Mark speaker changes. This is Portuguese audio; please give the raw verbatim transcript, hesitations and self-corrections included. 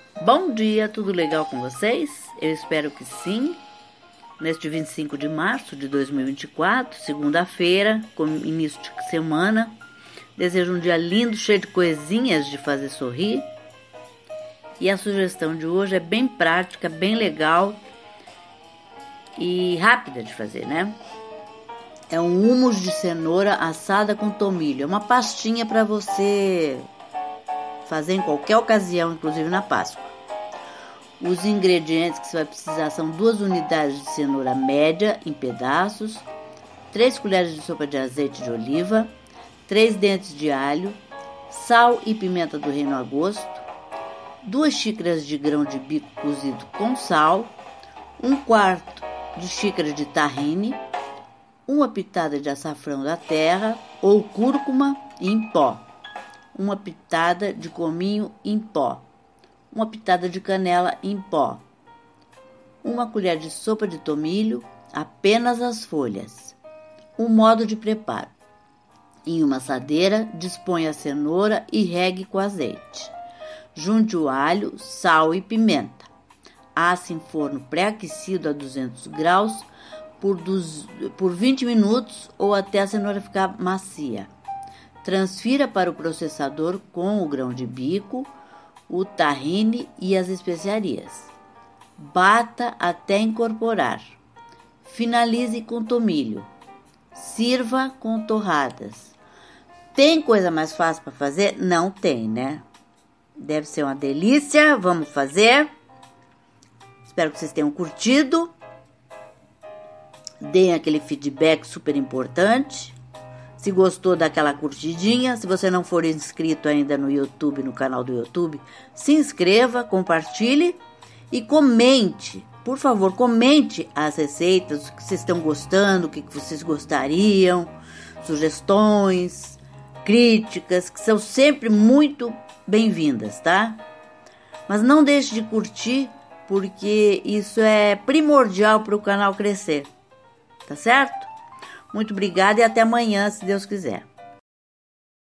Speaker 1: Bom dia, tudo legal com vocês? Eu espero que sim. Neste vinte e cinco de março de dois mil e vinte e quatro, segunda-feira, com início de semana, desejo um dia lindo, cheio de coisinhas de fazer sorrir. E a sugestão de hoje é bem prática, bem legal e rápida de fazer, né? É um hummus de cenoura assada com tomilho. É uma pastinha para você fazer em qualquer ocasião, inclusive na Páscoa. Os ingredientes que você vai precisar são duas unidades de cenoura média em pedaços, três colheres de sopa de azeite de oliva, três dentes de alho, sal e pimenta do reino a gosto, duas xícaras de grão de bico cozido com sal, um quarto de xícara de tahine, uma pitada de açafrão da terra ou cúrcuma em pó, uma pitada de cominho em pó, uma pitada de canela em pó, uma colher de sopa de tomilho, apenas as folhas. O modo de preparo: em uma assadeira, disponha a cenoura e regue com azeite. Junte o alho, sal e pimenta. Asse em forno pré-aquecido a duzentos graus por, dos, por vinte minutos ou até a cenoura ficar macia. Transfira para o processador com o grão de bico, o tahine e as especiarias. Bata até incorporar. Finalize com tomilho. Sirva com torradas. Tem coisa mais fácil para fazer? Não tem, né? Deve ser uma delícia. Vamos fazer. Espero que vocês tenham curtido. Deem aquele feedback super importante. Se gostou, daquela curtidinha. Se você não for inscrito ainda no YouTube, no canal do YouTube, se inscreva, compartilhe e comente. Por favor, comente as receitas, o que vocês estão gostando, o que vocês gostariam, sugestões, críticas, que são sempre muito bem-vindas, tá? Mas não deixe de curtir, porque isso é primordial para o canal crescer, tá certo? Muito obrigada e até amanhã, se Deus quiser.